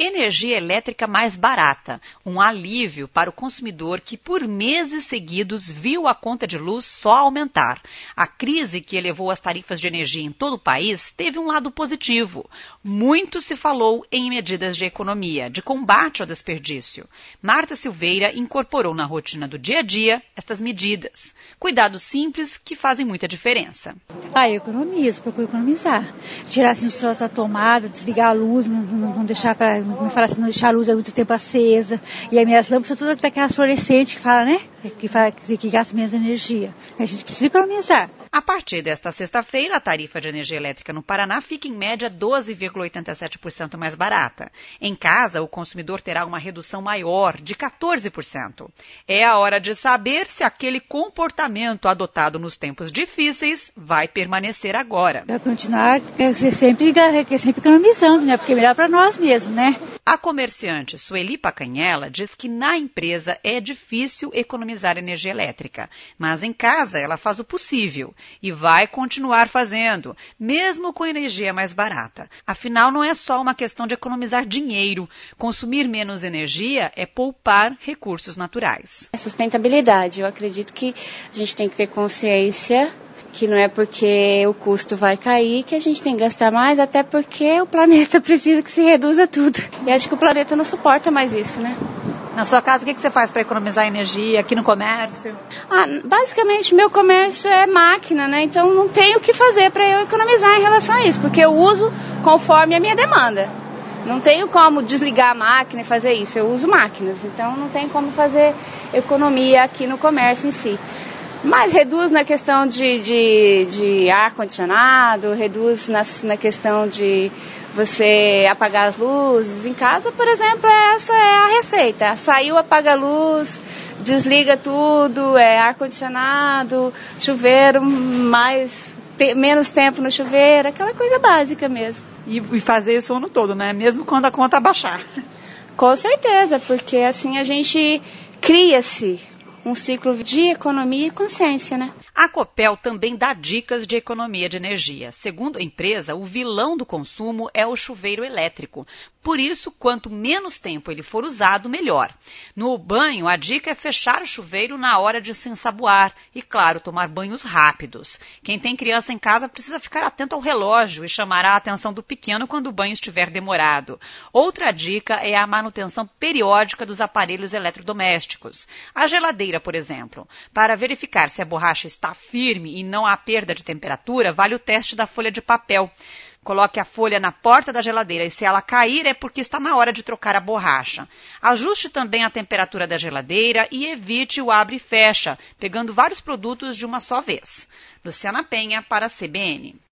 Energia elétrica mais barata, um alívio para o consumidor que por meses seguidos viu a conta de luz só aumentar. A crise que elevou as tarifas de energia em todo o país teve um lado positivo. Muito se falou em medidas de economia, de combate ao desperdício. Marta Silveira incorporou na rotina do dia a dia estas medidas. Cuidados simples que fazem muita diferença. Eu economizo, procuro economizar. Tirar assim, os troços da tomada, desligar a luz, não deixar não deixar a luz há muito tempo acesa. E as minhas lâmpadas são todas aquelas fluorescentes que fala, né? Que gasta menos energia. A gente precisa economizar. A partir desta sexta-feira, a tarifa de energia elétrica no Paraná fica em média 12,87% mais barata. Em casa, o consumidor terá uma redução maior, de 14%. É a hora de saber se aquele comportamento adotado nos tempos difíceis vai permanecer agora. Vai continuar sempre economizando, né? Porque é melhor para nós mesmos, né? A comerciante Sueli Pacanhela diz que na empresa é difícil economizar energia elétrica, mas em casa ela faz o possível e vai continuar fazendo, mesmo com energia mais barata. Afinal, não é só uma questão de economizar dinheiro. Consumir menos energia é poupar recursos naturais. A sustentabilidade, eu acredito que a gente tem que ter consciência que não é porque o custo vai cair que a gente tem que gastar mais, até porque o planeta precisa que se reduza tudo. E acho que o planeta não suporta mais isso, né? Na sua casa, o que você faz para economizar energia aqui no comércio? Basicamente, meu comércio é máquina, né? Então não tenho o que fazer para eu economizar em relação a isso, porque eu uso conforme a minha demanda. Não tenho como desligar a máquina e fazer isso, eu uso máquinas, então não tem como fazer economia aqui no comércio em si. Mas reduz na questão de ar-condicionado, reduz na questão de você apagar as luzes. Em casa, por exemplo, essa é a receita. Saiu, apaga a luz, desliga tudo, ar-condicionado, chuveiro, menos tempo no chuveiro, aquela coisa básica mesmo. E fazer isso o ano todo, né? Mesmo quando a conta baixar. Com certeza, porque assim a gente cria-se um ciclo de economia e consciência, né? A Copel também dá dicas de economia de energia. Segundo a empresa, o vilão do consumo é o chuveiro elétrico. Por isso, quanto menos tempo ele for usado, melhor. No banho, a dica é fechar o chuveiro na hora de se ensaboar e, claro, tomar banhos rápidos. Quem tem criança em casa precisa ficar atento ao relógio e chamará a atenção do pequeno quando o banho estiver demorado. Outra dica é a manutenção periódica dos aparelhos eletrodomésticos. A geladeira, por exemplo. Para verificar se a borracha está firme e não há perda de temperatura, vale o teste da folha de papel. Coloque a folha na porta da geladeira e se ela cair é porque está na hora de trocar a borracha. Ajuste também a temperatura da geladeira e evite o abre e fecha, pegando vários produtos de uma só vez. Luciana Penha para a CBN.